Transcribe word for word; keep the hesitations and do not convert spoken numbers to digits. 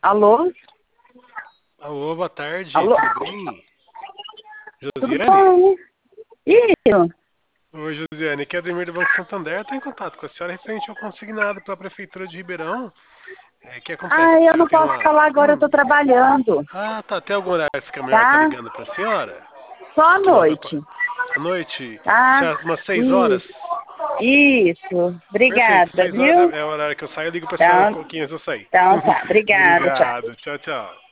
Alô? Alô, boa tarde, Alô? tudo bem? Tudo Josiane? bom? Isso. Oi, Josiane, aqui é Ademir do Banco Santander. Estou em contato com a senhora referente ao consignado para a Prefeitura de Ribeirão. É, o que acontece? Ai, A eu não senhora tem posso uma... falar agora, eu tô Hum. trabalhando, Ah, tá. Tem algum horário que fica melhor estar tá? ligando para a senhora? Só à Que nós apa- noite, À noite? tá? Já umas seis horas? Isso. Isso. Perfeito, Obrigada, seis horas viu? é é o horário que eu saio. Eu ligo para a senhora um Então, pouquinho antes de eu sair. então tá. Obrigada, tchau. Obrigado, tchau, tchau.